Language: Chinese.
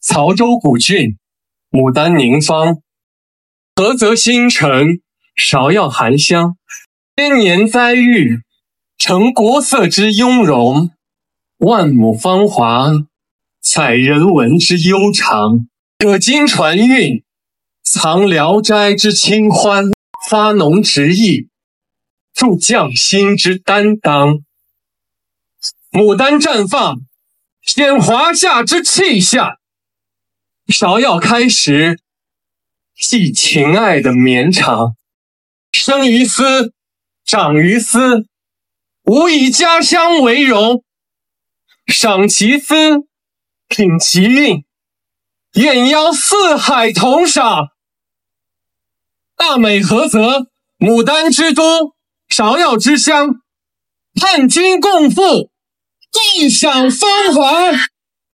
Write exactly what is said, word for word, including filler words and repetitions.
曹州古郡，牡丹宁芳，菏泽新城，芍药含香，千年栽育，成国色之雍容，万亩芳华，采人文之悠长，可经传韵，藏聊斋之清欢，发浓直意，助匠心之担当。牡丹绽放，显华夏之气象；芍药开时，系情爱的绵长。生于斯，长于斯，吾以家乡为荣。赏其丝，品其韵，愿邀四海同赏。大美菏泽，牡丹之都，芍药之乡，盼今共赴，共享芳华。